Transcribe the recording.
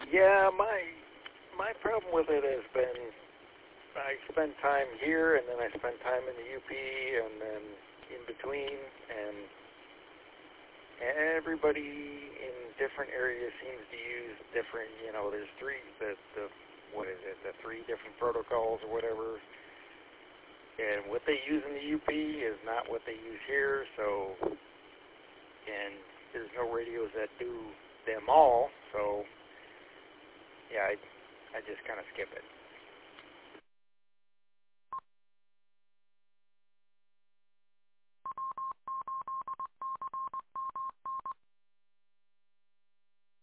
Yeah, my problem with it has been I spend time here and then I spend time in the UP and then in between, and everybody in different areas seems to use different, there's the three different protocols or whatever, and what they use in the UP is not what they use here, and there's no radios that do them all, so yeah, I just kind of skip it.